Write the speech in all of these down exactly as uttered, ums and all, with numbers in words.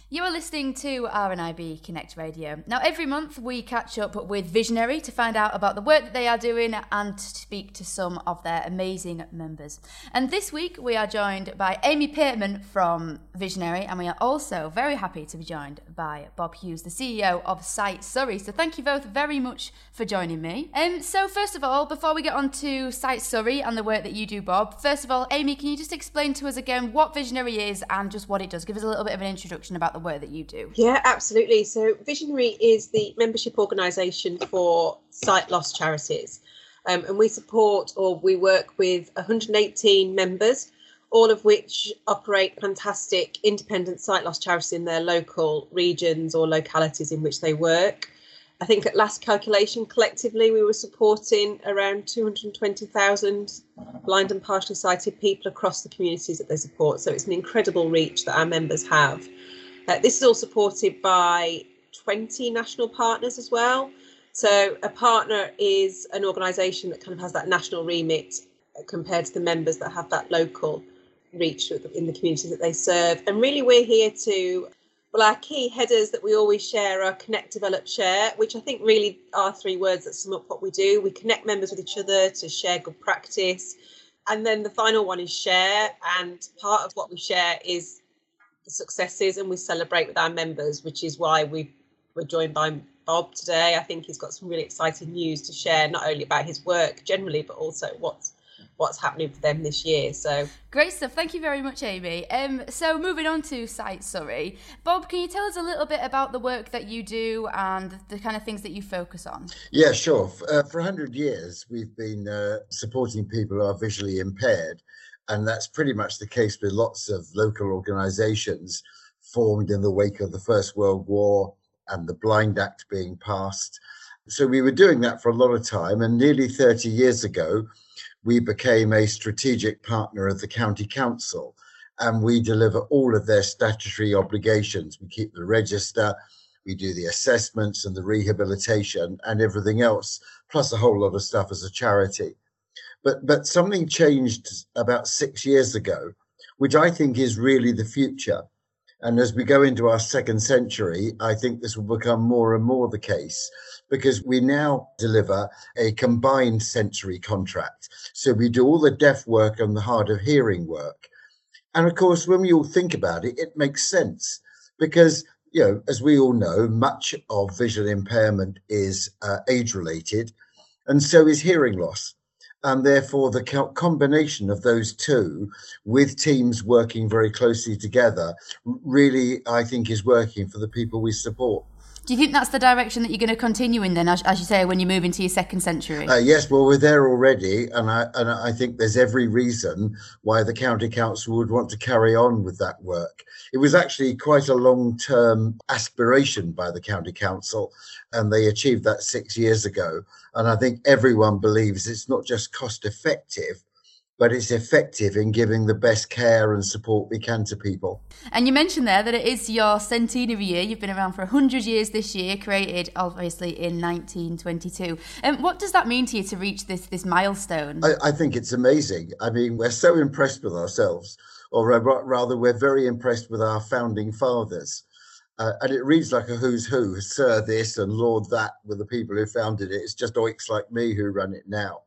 You are listening to R N I B Connect Radio. Now, every month we catch up with Visionary to find out about the work that they are doing and to speak to some of their amazing members. And this week we are joined by Amy Pateman from Visionary, and we are also very happy to be joined by Bob Hughes, the C E O of Site Surrey. So thank you both very much for joining me. Um, so first of all, before we get on to Site Surrey and the work that you do, Bob, first of all, Amy, can you just explain to us again what Visionary is and just what it does? Give us a little bit of an introduction about the work that you do. Yeah, absolutely. So Visionary is the membership organisation for sight loss charities, um, and we support or we work with one hundred eighteen members, all of which operate fantastic independent sight loss charities in their local regions or localities in which they work. I think at last calculation, collectively, we were supporting around two hundred twenty thousand blind and partially sighted people across the communities that they support. So it's an incredible reach that our members have. Uh, this is all supported by twenty national partners as well. So a partner is an organisation that kind of has that national remit compared to the members that have that local reach in the communities that they serve. And really we're here to, well, our key headers that we always share are connect, develop, share, which I think really are three words that sum up what we do. We connect members with each other to share good practice. And then the final one is share. And part of what we share is the successes, and we celebrate with our members, which is why we we're joined by Bob today. I think he's got some really exciting news to share, not only about his work generally, but also what's what's happening for them this year. So great stuff. Thank you very much, Amy. Um, so moving on to Site Surrey, Bob, can you tell us a little bit about the work that you do and the kind of things that you focus on? Yeah, sure. Uh, for one hundred years, we've been uh, supporting people who are visually impaired. And that's pretty much the case with lots of local organisations formed in the wake of the First World War and the Blind Act being passed. So we were doing that for a lot of time. And nearly thirty years ago, we became a strategic partner of the County Council. And we deliver all of their statutory obligations. We keep the register, we do the assessments and the rehabilitation and everything else, plus a whole lot of stuff as a charity. But but something changed about six years ago, which I think is really the future. And as we go into our second century, I think this will become more and more the case, because we now deliver a combined sensory contract. So we do all the deaf work and the hard of hearing work. And of course, when we all think about it, it makes sense because, you know, as we all know, much of visual impairment is uh, age related, and so is hearing loss. And therefore, the co- combination of those two, with teams working very closely together, really, I think, is working for the people we support. Do you think that's the direction that you're going to continue in then, as, as you say, when you move into your second century? Uh, yes, well, we're there already, and I and I think there's every reason why the County Council would want to carry on with that work. It was actually quite a long-term aspiration by the County Council, and they achieved that six years ago. And I think everyone believes it's not just cost-effective, but it's effective in giving the best care and support we can to people. And you mentioned there that it is your centenary year. You've been around for one hundred years this year, created obviously in nineteen twenty-two. And um, what does that mean to you to reach this this milestone? I, I think it's amazing. I mean, we're so impressed with ourselves, or rather, we're very impressed with our founding fathers. Uh, and it reads like a who's who, Sir this and Lord that, with the people who founded it. It's just oiks like me who run it now.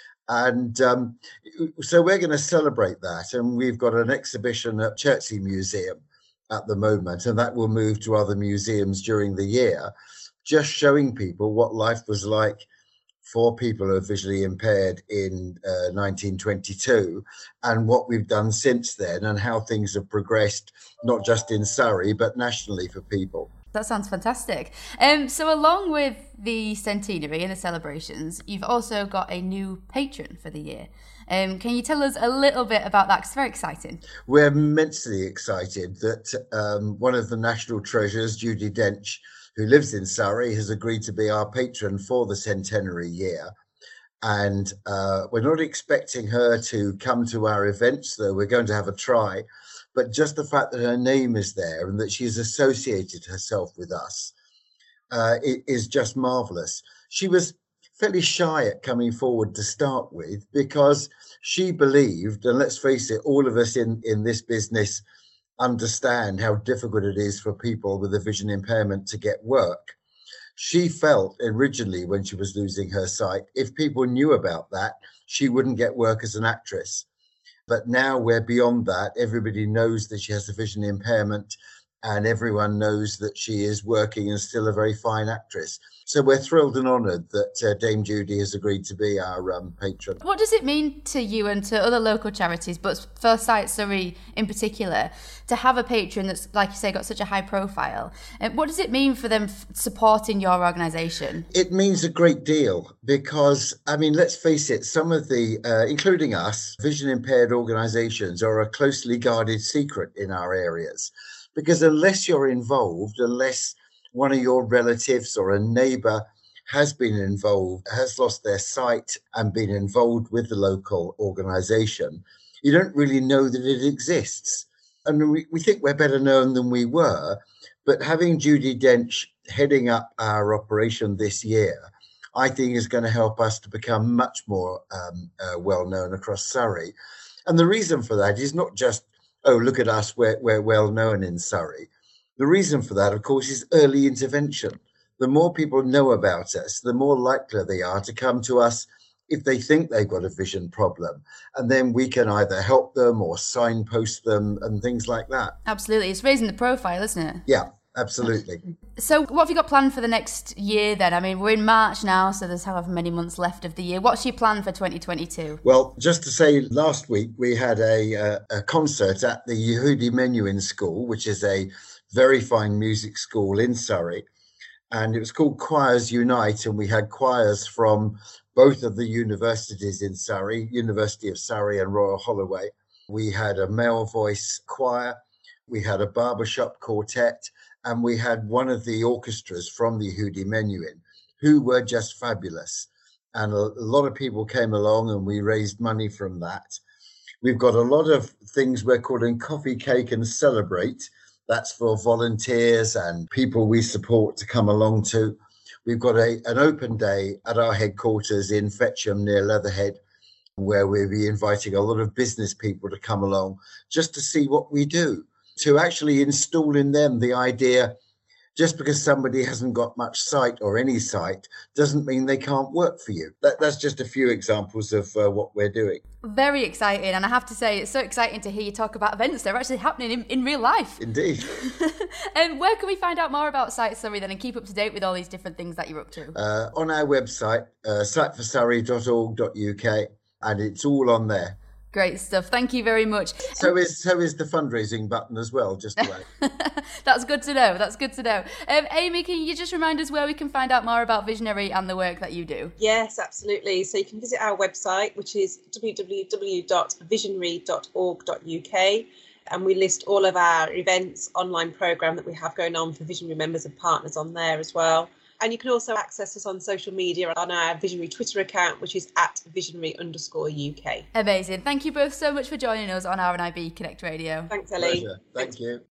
And um, so we're going to celebrate that. And we've got an exhibition at Chertsey Museum at the moment, and that will move to other museums during the year, just showing people what life was like for people who are visually impaired in uh, nineteen twenty-two, and what we've done since then, and how things have progressed, not just in Surrey, but nationally for people. That sounds fantastic. Um, so along with the centenary and the celebrations, you've also got a new patron for the year. Um, can you tell us a little bit about that? 'Cause it's very exciting. We're immensely excited that um, one of the national treasures, Judi Dench, who lives in Surrey, has agreed to be our patron for the centenary year. And uh, we're not expecting her to come to our events, though we're going to have a try. But just the fact that her name is there and that she's associated herself with us uh, is just marvellous. She was fairly shy at coming forward to start with because she believed, and let's face it, all of us in, in this business understand how difficult it is for people with a vision impairment to get work. She felt originally when she was losing her sight, if people knew about that, she wouldn't get work as an actress. But now we're beyond that. Everybody knows that she has a vision impairment, and everyone knows that she is working and still a very fine actress. So we're thrilled and honoured that uh, Dame Judy has agreed to be our um, patron. What does it mean to you and to other local charities, but for Sight Surrey in particular, to have a patron that's, like you say, got such a high profile? And what does it mean for them f- supporting your organisation? It means a great deal because, I mean, let's face it, some of the, uh, including us, vision impaired organisations are a closely guarded secret in our areas. Because unless you're involved, unless one of your relatives or a neighbour has been involved, has lost their sight and been involved with the local organisation, you don't really know that it exists. And we, we think we're better known than we were, but having Judy Dench heading up our operation this year, I think is going to help us to become much more um, uh, well known across Surrey. And the reason for that is not just, oh, look at us, we're, we're well known in Surrey. The reason for that, of course, is early intervention. The more people know about us, the more likely they are to come to us if they think they've got a vision problem. And then we can either help them or signpost them and things like that. Absolutely. It's raising the profile, isn't it? Yeah, absolutely. So what have you got planned for the next year then? I mean, we're in March now, so there's however many months left of the year. What's your plan for twenty twenty-two? Well, just to say, last week we had a, uh, a concert at the Yehudi Menuhin School, which is a very fine music school in Surrey. And it was called Choirs Unite, and we had choirs from both of the universities in Surrey, University of Surrey and Royal Holloway. We had a male voice choir, we had a barbershop quartet, and we had one of the orchestras from the Yehudi Menuhin, who were just fabulous. And a, a lot of people came along and we raised money from that. We've got a lot of things we're calling Coffee, Cake and Celebrate. That's for volunteers and people we support to come along to. We've got a, an open day at our headquarters in Fetcham near Leatherhead, where we'll be inviting a lot of business people to come along just to see what we do, to actually install in them the idea just because somebody hasn't got much sight or any sight doesn't mean they can't work for you. That, that's just a few examples of uh, what we're doing. Very exciting. And I have to say, it's so exciting to hear you talk about events that are actually happening in, in real life. Indeed. And where can we find out more about Sight Surrey then and keep up to date with all these different things that you're up to? Uh, on our website, uh, sight for surrey dot org dot U K, and it's all on there. Great stuff. Thank you very much. So is so is the fundraising button as well, just to add. That's good to know. That's good to know. Um, Amy, can you just remind us where we can find out more about Visionary and the work that you do? Yes, absolutely. So you can visit our website, which is w w w dot visionary dot org dot U K. And we list all of our events, online programme that we have going on for Visionary members and partners on there as well. And you can also access us on social media on our Visionary Twitter account, which is at visionary underscore U K. Amazing. Thank you both so much for joining us on R N I B Connect Radio. Thanks, Ellie. Pleasure. Thank you.